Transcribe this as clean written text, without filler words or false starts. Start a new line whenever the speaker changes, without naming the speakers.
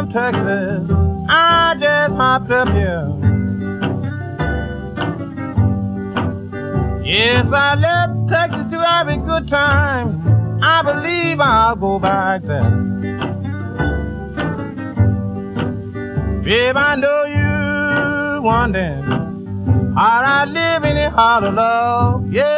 from Texas. I just hopped up here. Yes, I left Texas to have a good time. I believe I'll go back there. Babe, I know you wondering how I live in a heart of love. Yeah.